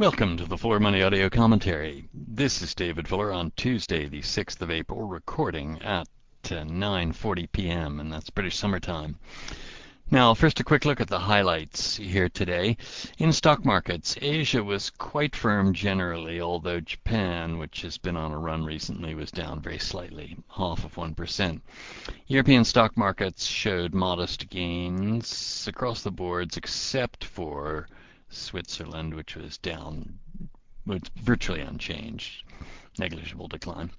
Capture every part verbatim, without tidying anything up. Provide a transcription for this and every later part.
Welcome to the Fuller Money Audio Commentary. This is David Fuller on Tuesday, the sixth of April, recording at uh, nine forty p m, and that's British summertime. Now, first a quick look at the highlights here today. In stock markets, Asia was quite firm generally, although Japan, which has been on a run recently, was down very slightly, half of one percent. European stock markets showed modest gains across the boards, except for Switzerland, which was down, was virtually unchanged, negligible decline.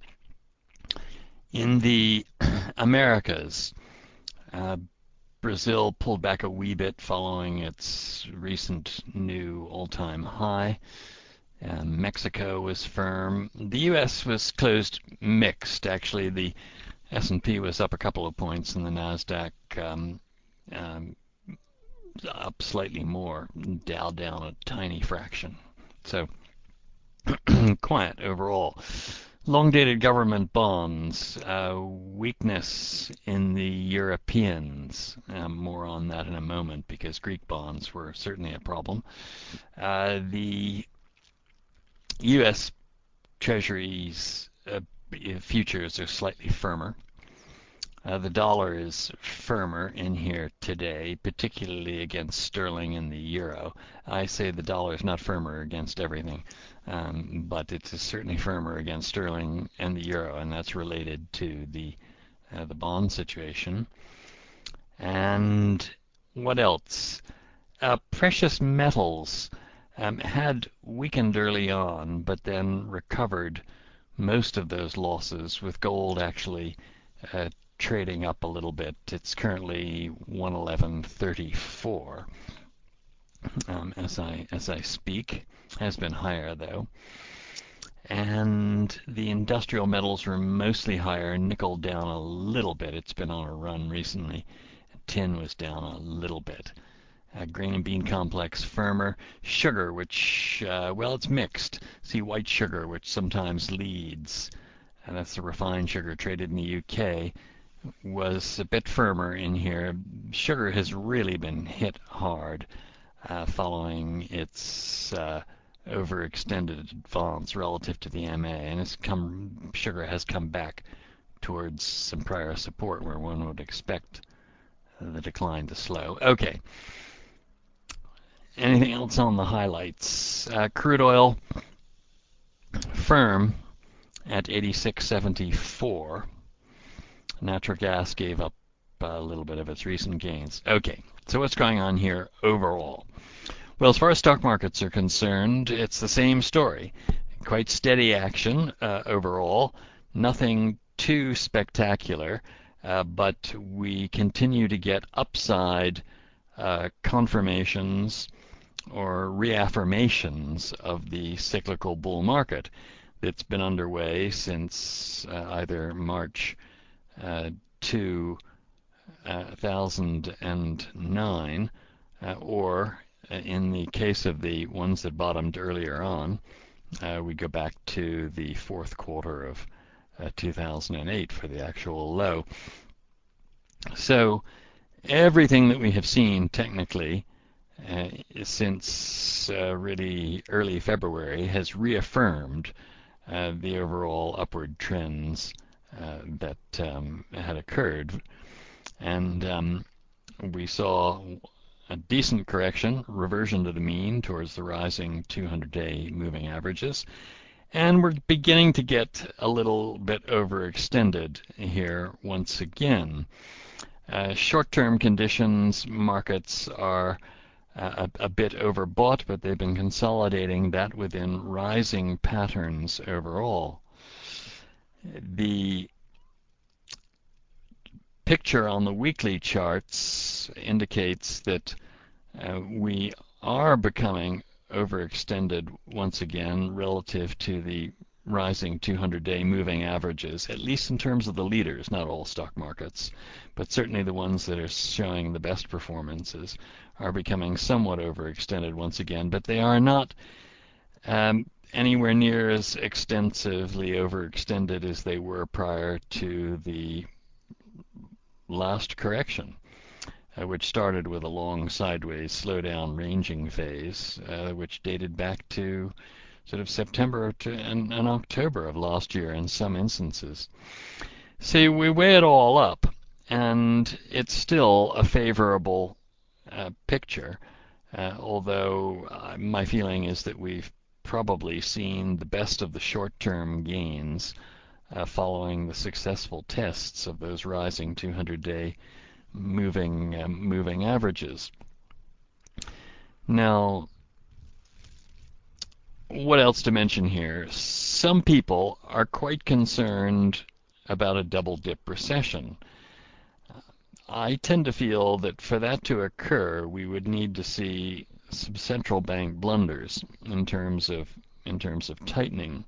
In the Americas, uh, Brazil pulled back a wee bit following its recent new all-time high. Uh, Mexico was firm. The U S was closed mixed. Actually, the S and P was up a couple of points, and the NASDAQ um, um, up slightly more, Dow down a tiny fraction. So quiet overall. Long-dated government bonds, uh, weakness in the Europeans. Um, more on that in a moment because Greek bonds were certainly a problem. Uh, the U S Treasuries uh, futures are slightly firmer. Uh, the dollar is firmer in here today, particularly against sterling and the euro. I say the dollar is not firmer against everything, um, but it is certainly firmer against sterling and the euro, and that's related to the uh, the bond situation. And what else? Uh, precious metals um, had weakened early on, but then recovered most of those losses, with gold actually uh, trading up a little bit. It's currently one eleven thirty-four um, as I as I speak. Has been higher though. And the industrial metals were mostly higher. Nickel down a little bit. It's been on a run recently. Tin was down a little bit. Uh, grain and bean complex firmer. Sugar, which, uh, well, it's mixed. See white sugar, which sometimes leads, and that's the refined sugar traded in the U K, was a bit firmer in here. Sugar has really been hit hard uh, following its uh, overextended advance relative to the M A, and it's come, sugar has come back towards some prior support where one would expect the decline to slow. Okay. Anything else on the highlights? Uh, crude oil firm at eighty-six seventy-four. Natural gas gave up a little bit of its recent gains. Okay, so what's going on here overall? Well, as far as stock markets are concerned, it's the same story. Quite steady action uh, overall. Nothing too spectacular, uh, but we continue to get upside uh, confirmations or reaffirmations of the cyclical bull market that's been underway since uh, either March uh, two thousand nine uh, or uh, in the case of the ones that bottomed earlier on, uh, we go back to the fourth quarter of uh, two thousand eight for the actual low. So everything that we have seen technically uh, since uh, really early February has reaffirmed uh, the overall upward trends uh, that um, had occurred. And um, we saw a decent correction, reversion to the mean towards the rising two hundred day moving averages. And we're beginning to get a little bit overextended here once again. Uh, short-term conditions, markets are uh, a, a bit overbought, but they've been consolidating that within rising patterns overall. The picture on the weekly charts indicates that uh, we are becoming overextended once again relative to the rising two hundred day moving averages, at least in terms of the leaders, not all stock markets, but certainly the ones that are showing the best performances are becoming somewhat overextended once again, but they are not um, anywhere near as extensively overextended as they were prior to the last correction. uh, which started with a long sideways slowdown ranging phase, uh, which dated back to sort of September to, and, and October of last year in some instances. See, we weigh it all up, and it's still a favorable uh, picture, uh, although uh, my feeling is that we've probably seen the best of the short-term gains uh, following the successful tests of those rising two hundred day moving um, moving averages. Now, what else to mention here? Some people are quite concerned about a double dip recession. I tend to feel that for that to occur, we would need to see some central bank blunders in terms of in terms of tightening.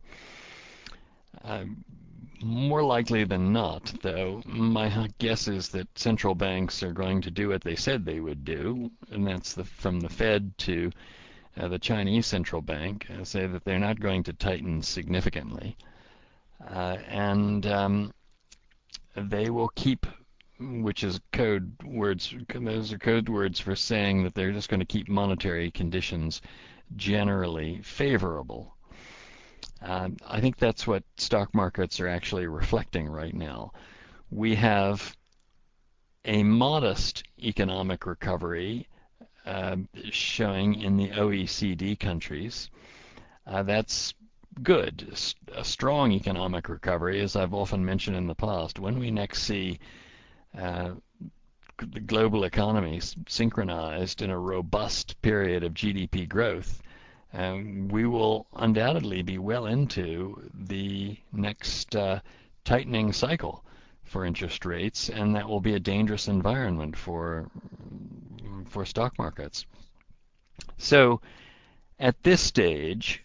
Uh, more likely than not, though, my guess is that central banks are going to do what they said they would do, and that's the, from the Fed to uh, the Chinese central bank, uh, say that they're not going to tighten significantly, uh, and um, they will keep, which is code words, those are code words for saying that they're just going to keep monetary conditions generally favorable. Uh, I think that's what stock markets are actually reflecting right now. We have a modest economic recovery uh, showing in the O E C D countries. Uh, that's good. A strong economic recovery, as I've often mentioned in the past. When we next see uh, the global economy synchronized in a robust period of G D P growth, Um, we will undoubtedly be well into the next uh, tightening cycle for interest rates, and that will be a dangerous environment for for stock markets. So at this stage,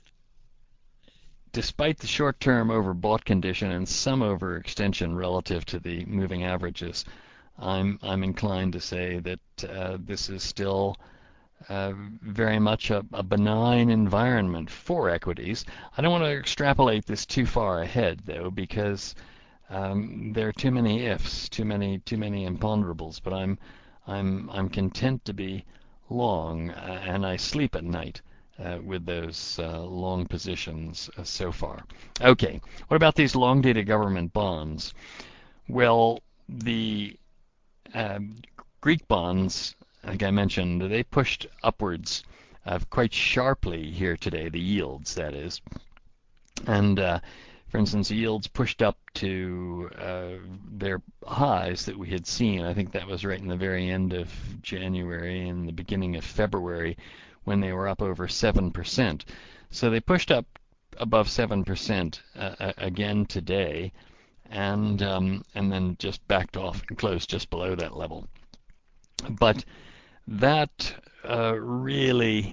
despite the short-term overbought condition and some overextension relative to the moving averages, I'm I'm inclined to say that uh, this is still Uh, very much a, a benign environment for equities. I don't want to extrapolate this too far ahead, though, because um, there are too many ifs, too many too many imponderables. But I'm I'm I'm content to be long, uh, and I sleep at night uh, with those uh, long positions uh, so far. Okay, what about these long-dated government bonds? Well, the uh, Greek bonds, like I mentioned, they pushed upwards uh, quite sharply here today, the yields, that is. And uh, for instance, yields pushed up to uh, their highs that we had seen. I think that was right in the very end of January and the beginning of February when they were up over seven percent. So they pushed up above seven percent uh, again today, and um, and then just backed off and closed just below that level. But that uh, really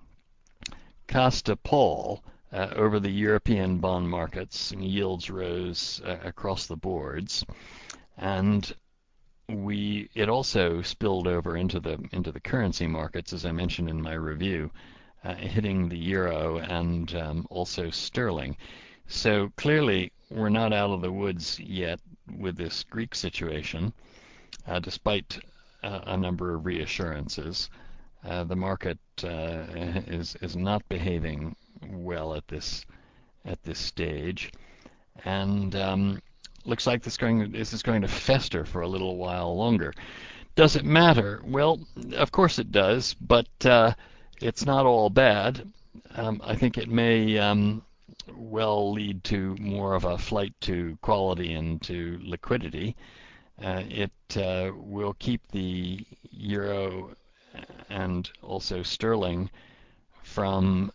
cast a pall uh, over the European bond markets, and yields rose uh, across the boards, and we it also spilled over into the into the currency markets, as I mentioned in my review, uh, hitting the euro and um, also sterling. So clearly, we're not out of the woods yet with this Greek situation, uh, despite uh, a number of reassurances. Uh, the market uh, is is not behaving well at this at this stage, and um, looks like this going this is going to fester for a little while longer. Does it matter? Well, of course it does, but uh, it's not all bad. Um, I think it may um, well lead to more of a flight to quality and to liquidity. Uh, it uh, will keep the euro and also sterling from,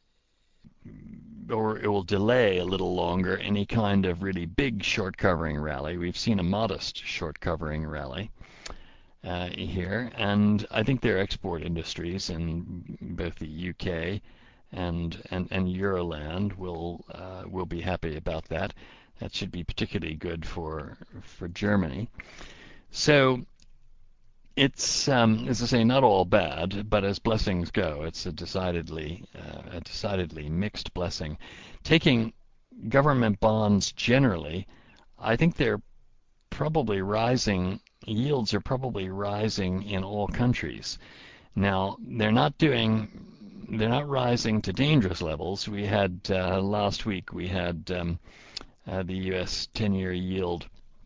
or it will delay a little longer any kind of really big short covering rally. We've seen a modest short covering rally uh, here, and I think their export industries in both the U K and and, and Euroland will uh, will be happy about that. That should be particularly good for for Germany. So it's, um, as I say, not all bad, but as blessings go, it's a decidedly uh, a decidedly mixed blessing. Taking government bonds generally, I think they're probably rising yields are probably rising in all countries. Now, they're not doing, they're not rising to dangerous levels. We had uh, last week we had um, uh, the U S ten-year yield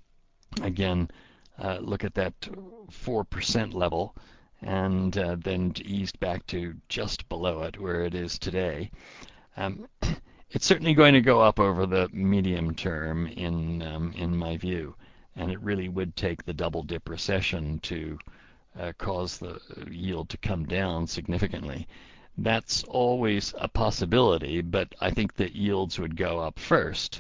again. Uh, look at that four percent level, and uh, then eased back to just below it, where it is today. Um, it's certainly going to go up over the medium term, in um, in my view, and it really would take the double dip recession to uh, cause the yield to come down significantly. That's always a possibility, but I think that yields would go up first,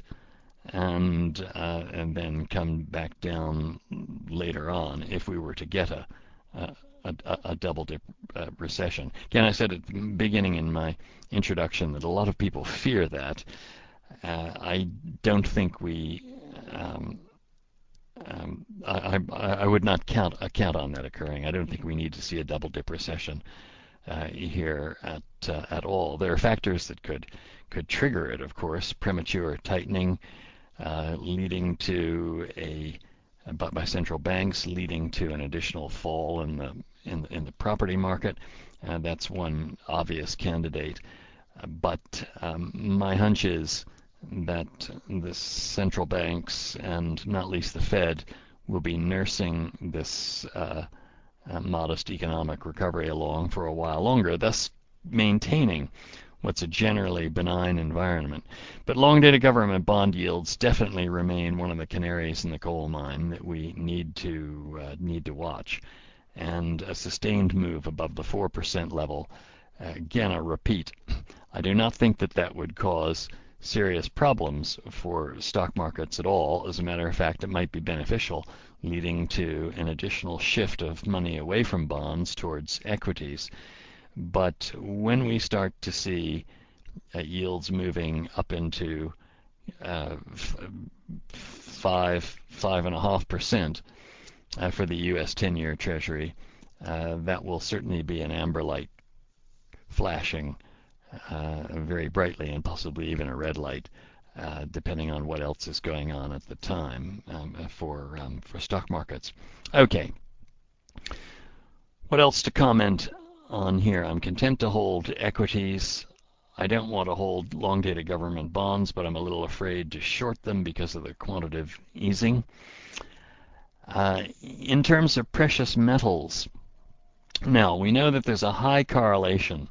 and uh, and then come back down later on if we were to get a a, a, a double dip uh, recession. Again, I said at the beginning in my introduction that a lot of people fear that. Uh, I don't think we. Um, um, I, I, I would not count uh, count on that occurring. I don't think we need to see a double dip recession uh, here at uh, at all. There are factors that could could trigger it, of course. Premature tightening, Uh, leading to a by, by central banks, leading to an additional fall in the in the, in the property market. Uh, that's one obvious candidate. Uh, but um, my hunch is that the central banks, and not least the Fed, will be nursing this uh, uh, modest economic recovery along for a while longer, thus maintaining what's a generally benign environment. But long-dated government bond yields definitely remain one of the canaries in the coal mine that we need to uh, need to watch. And a sustained move above the four percent level, uh, again, I repeat, I do not think that that would cause serious problems for stock markets at all. As a matter of fact, it might be beneficial, leading to an additional shift of money away from bonds towards equities. But when we start to see uh, yields moving up into uh, f- five, five and a half percent uh, for the U S ten-year Treasury, uh, that will certainly be an amber light flashing uh, very brightly, and possibly even a red light, uh, depending on what else is going on at the time um, for um, for stock markets. Okay, what else to comment on here? I'm content to hold equities. I don't want to hold long-dated government bonds, but I'm a little afraid to short them because of the quantitative easing. Uh, in terms of precious metals, now we know that there's a high correlation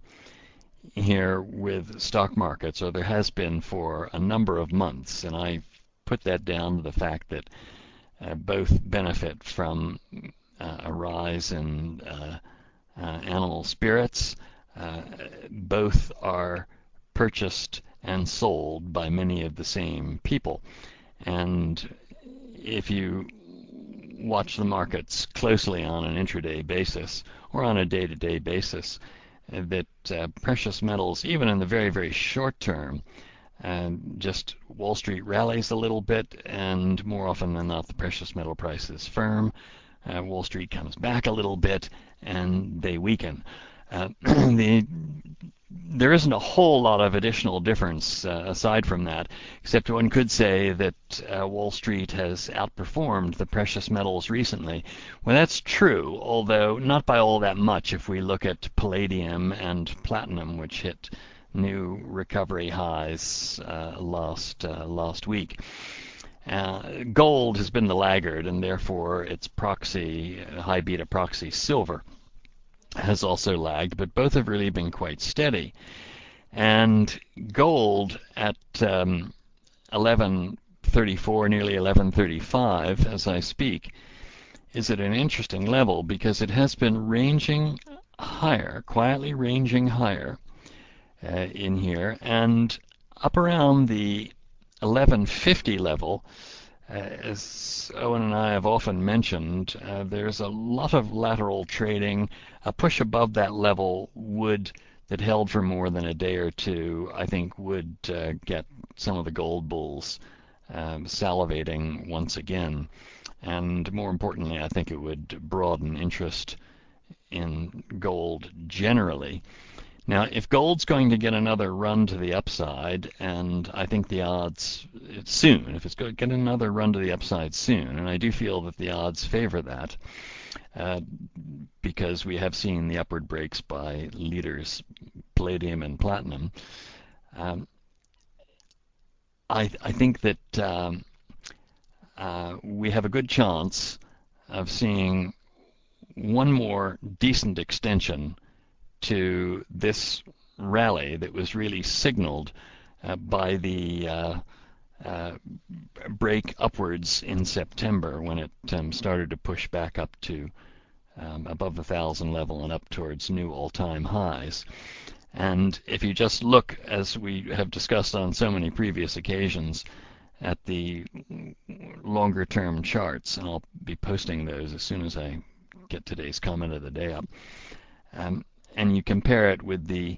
here with stock markets, or there has been for a number of months, and I put that down to the fact that uh, both benefit from uh, a rise in uh, uh, animal spirits. Uh, both are purchased and sold by many of the same people. And if you watch the markets closely on an intraday basis or on a day-to-day basis, uh, that uh, precious metals, even in the very, very short term, and just Wall Street rallies a little bit, and more often than not, the precious metal price is firm. Uh, Wall Street comes back a little bit, and they weaken. Uh, the, there isn't a whole lot of additional difference uh, aside from that, except one could say that uh, Wall Street has outperformed the precious metals recently. Well, that's true, although not by all that much if we look at palladium and platinum, which hit new recovery highs uh, last uh, last week. Uh, gold has been the laggard, and therefore its proxy, high beta proxy silver, has also lagged, but both have really been quite steady. And gold at um, eleven thirty-four, nearly eleven thirty-five as I speak, is at an interesting level because it has been ranging higher, quietly ranging higher uh, in here, and up around the eleven fifty level. Uh, as Owen and I have often mentioned, uh, there's a lot of lateral trading. A push above that level would, that held for more than a day or two, I think would uh, get some of the gold bulls um, salivating once again. And more importantly, I think it would broaden interest in gold generally. Now, if gold's going to get another run to the upside, and I think the odds soon, if it's going to get another run to the upside soon, and I do feel that the odds favor that, uh, because we have seen the upward breaks by leaders, palladium and platinum. Um, I, I think that um, uh, we have a good chance of seeing one more decent extension to this rally that was really signaled uh, by the uh, uh, break upwards in September, when it um, started to push back up to um, above the thousand level and up towards new all-time highs. And if you just look, as we have discussed on so many previous occasions, at the longer term charts, and I'll be posting those as soon as I get today's comment of the day up, um, and you compare it with the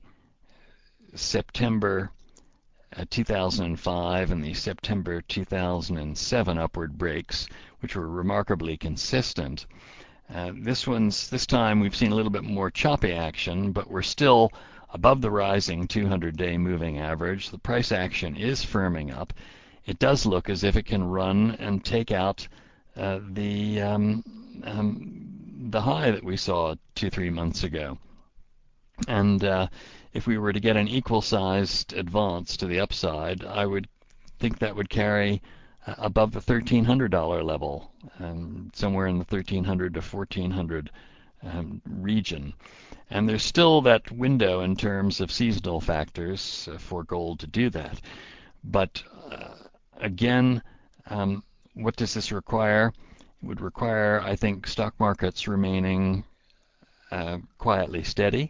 September uh, two thousand five and the September two thousand seven upward breaks, which were remarkably consistent. Uh, this one's this time we've seen a little bit more choppy action, but we're still above the rising two hundred day moving average. The price action is firming up. It does look as if it can run and take out uh, the um, um, the high that we saw two three months ago. And uh, if we were to get an equal-sized advance to the upside, I would think that would carry uh, above the thirteen hundred dollar level, um, somewhere in the thirteen hundred to fourteen hundred um, region. And there's still that window in terms of seasonal factors uh, for gold to do that. But uh, again, um, what does this require? It would require, I think, stock markets remaining uh, quietly steady.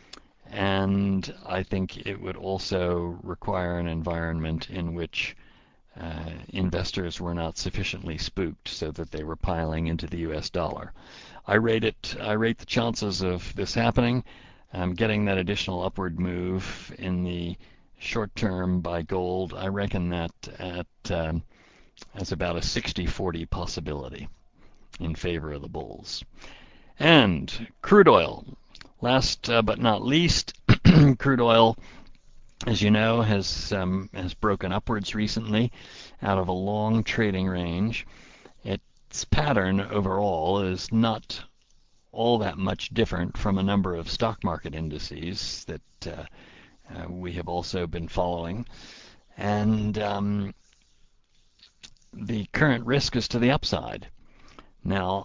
And I think it would also require an environment in which uh, investors were not sufficiently spooked so that they were piling into the U S dollar. I rate it. I rate the chances of this happening, um, getting that additional upward move in the short term by gold. I reckon that at um, as about a sixty forty possibility in favor of the bulls. And crude oil. Last uh, but not least, crude oil, as you know, has um, has broken upwards recently out of a long trading range. Its pattern overall is not all that much different from a number of stock market indices that uh, uh, we have also been following. And um, the current risk is to the upside. Now,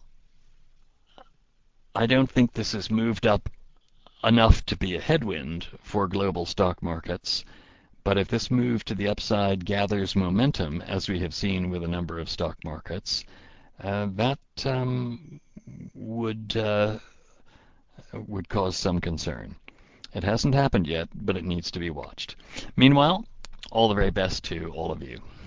I don't think this has moved up enough to be a headwind for global stock markets. But if this move to the upside gathers momentum, as we have seen with a number of stock markets, uh, that um, would uh, would cause some concern. It hasn't happened yet, but it needs to be watched. Meanwhile, all the very best to all of you.